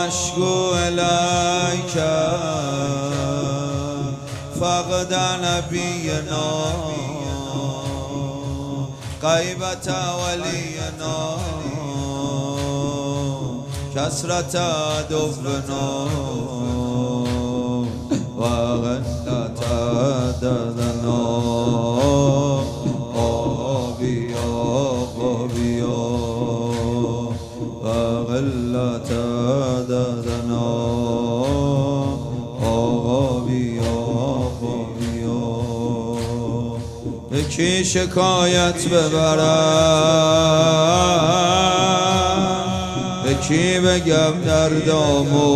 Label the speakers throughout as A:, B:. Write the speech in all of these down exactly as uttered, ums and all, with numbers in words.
A: نشكو إليك فقد نبينا غيبة ولينا كسرة عدونا وغلة عددنا غابيا غابيا وغلة عددنا غابيا غابيا. یکی شکایت ببرم یکی بگم دردامو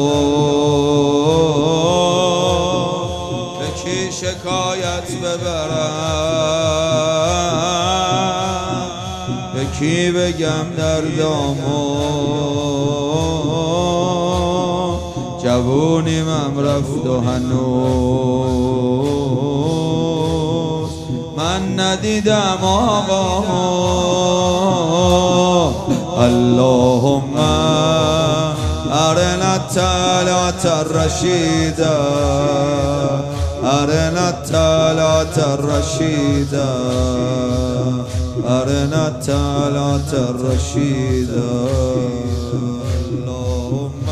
A: یکی شکایت ببرم یکی بگم دردامو جوونیم هم رفت و هنوز من ندیدم آقامو. اللهم ارنا الطلعة الرشيدة ارنا الطلعة الرشيدة ارنا الطلعة الرشيدة. اللهم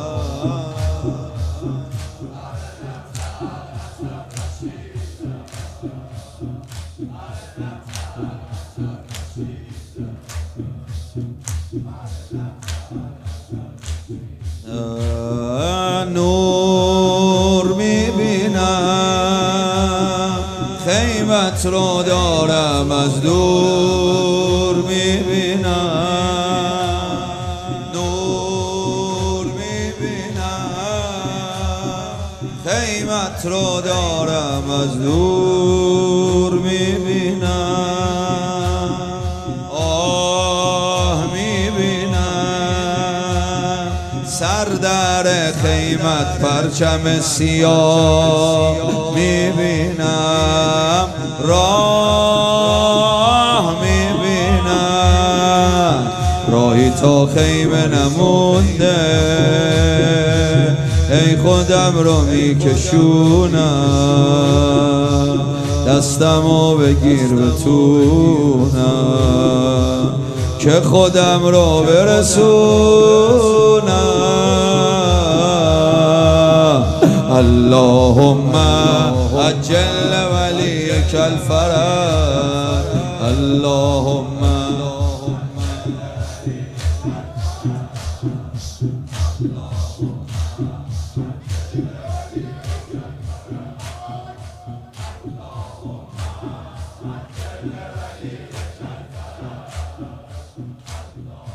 A: نور میبینم خیمت رو دارم از دور میبینم نور میبینم خیمت رو دارم از دور میبینم آه میبینم سر در خیمت پرچم سیاه میبینم راه میبینم راهی تا خیمه نمونده ای خودم رو میکشونم دستمو بگیر بتونم که خودم رو برسونم. اللهم عجل وليك الفرج اللهم
B: Allah